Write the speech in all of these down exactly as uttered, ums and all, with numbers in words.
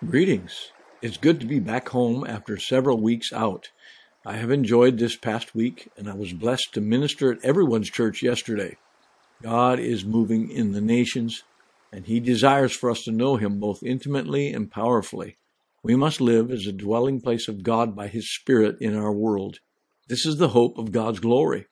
Greetings. It's good to be back home after several weeks out. I have enjoyed this past week, and I was blessed to minister at everyone's church yesterday. God is moving in the nations, and He desires for us to know Him both intimately and powerfully. We must live as a dwelling place of God by His Spirit in our world. This is the hope of God's glory.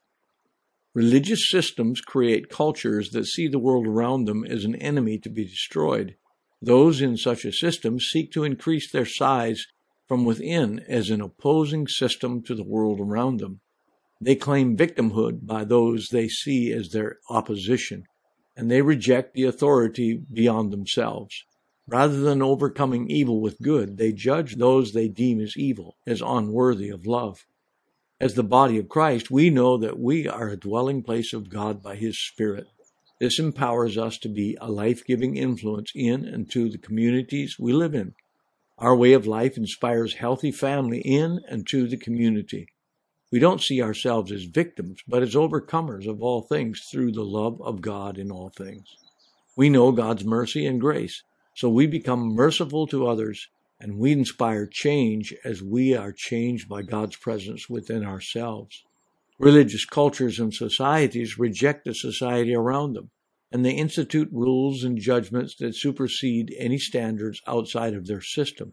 Religious systems create cultures that see the world around them as an enemy to be destroyed. Those in such a system seek to increase their size from within as an opposing system to the world around them. They claim victimhood by those they see as their opposition, and they reject the authority beyond themselves. Rather than overcoming evil with good, they judge those they deem as evil, as unworthy of love. As the body of Christ, we know that we are a dwelling place of God by His Spirit. This empowers us to be a life-giving influence in and to the communities we live in. Our way of life inspires healthy family in and to the community. We don't see ourselves as victims, but as overcomers of all things through the love of God in all things. We know God's mercy and grace, so we become merciful to others, and we inspire change as we are changed by God's presence within ourselves. Religious cultures and societies reject the society around them, and they institute rules and judgments that supersede any standards outside of their system.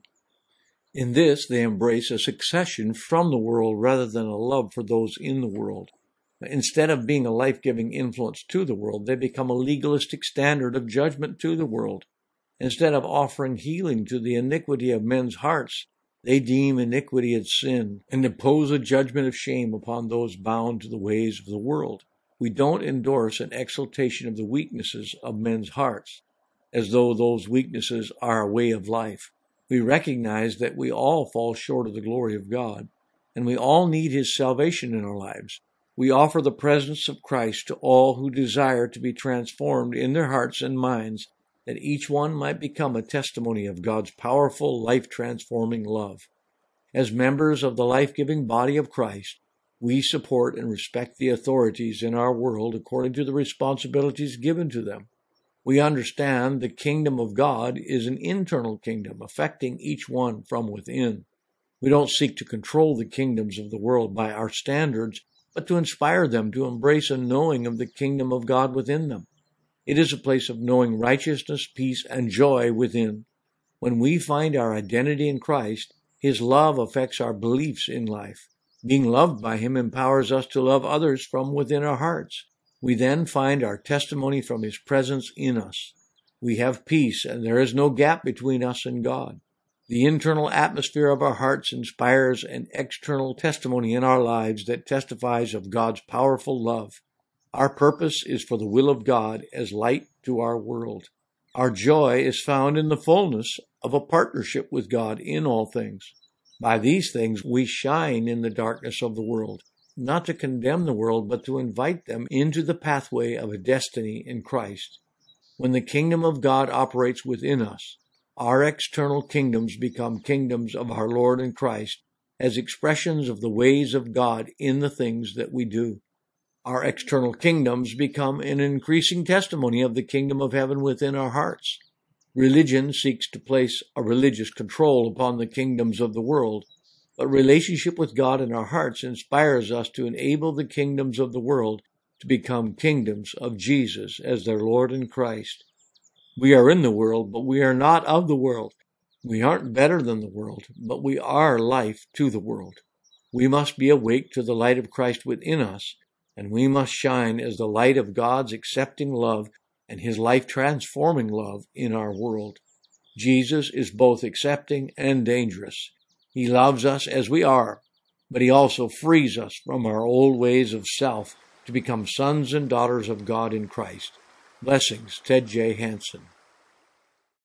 In this, they embrace a succession from the world rather than a love for those in the world. Instead of being a life-giving influence to the world, they become a legalistic standard of judgment to the world. Instead of offering healing to the iniquity of men's hearts, they deem iniquity as sin and impose a judgment of shame upon those bound to the ways of the world. We don't endorse an exaltation of the weaknesses of men's hearts, as though those weaknesses are a way of life. We recognize that we all fall short of the glory of God, and we all need His salvation in our lives. We offer the presence of Christ to all who desire to be transformed in their hearts and minds, that each one might become a testimony of God's powerful, life-transforming love. As members of the life-giving body of Christ, we support and respect the authorities in our world according to the responsibilities given to them. We understand the kingdom of God is an internal kingdom affecting each one from within. We don't seek to control the kingdoms of the world by our standards, but to inspire them to embrace a knowing of the kingdom of God within them. It is a place of knowing righteousness, peace, and joy within. When we find our identity in Christ, His love affects our beliefs in life. Being loved by Him empowers us to love others from within our hearts. We then find our testimony from His presence in us. We have peace, and there is no gap between us and God. The internal atmosphere of our hearts inspires an external testimony in our lives that testifies of God's powerful love. Our purpose is for the will of God as light to our world. Our joy is found in the fullness of a partnership with God in all things. By these things we shine in the darkness of the world, not to condemn the world, but to invite them into the pathway of a destiny in Christ. When the kingdom of God operates within us, our external kingdoms become kingdoms of our Lord and Christ as expressions of the ways of God in the things that we do. Our external kingdoms become an increasing testimony of the kingdom of heaven within our hearts. Religion seeks to place a religious control upon the kingdoms of the world, but relationship with God in our hearts inspires us to enable the kingdoms of the world to become kingdoms of Jesus as their Lord and Christ. We are in the world, but we are not of the world. We aren't better than the world, but we are life to the world. We must be awake to the light of Christ within us, and we must shine as the light of God's accepting love and His life-transforming love in our world. Jesus is both accepting and dangerous. He loves us as we are, but He also frees us from our old ways of self to become sons and daughters of God in Christ. Blessings, Ted J. Hansen.